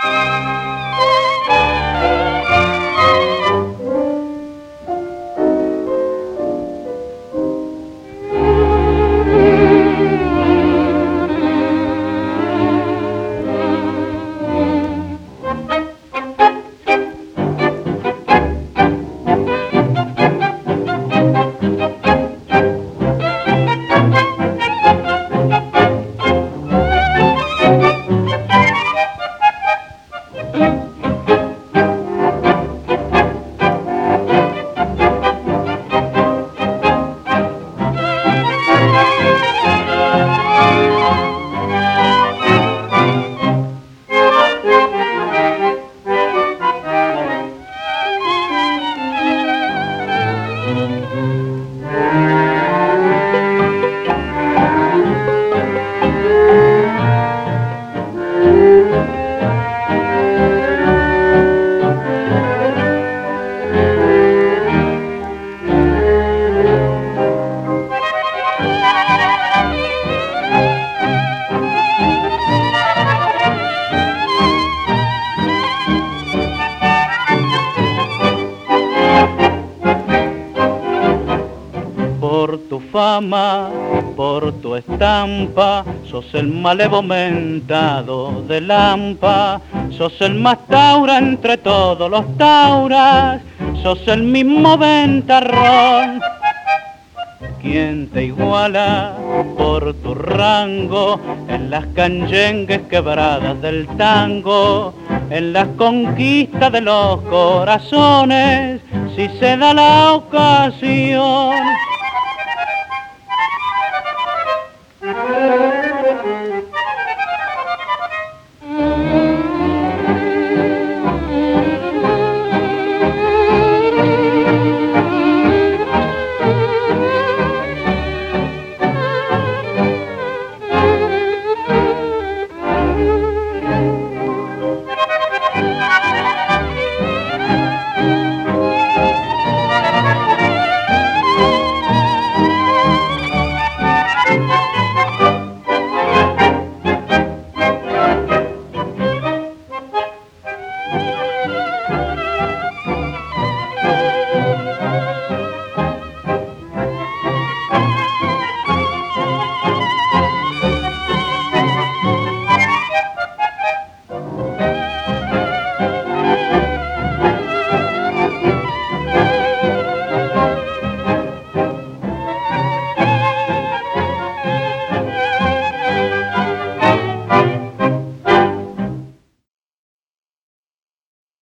Por tu fama, por tu estampa, sos el malevo mentado de Lampa, sos el más taura entre todos los tauras, sos el mismo ventarrón. ¿Quién te iguala por tu rango en las canyengues quebradas del tango, en las conquistas de los corazones, si se da la ocasión?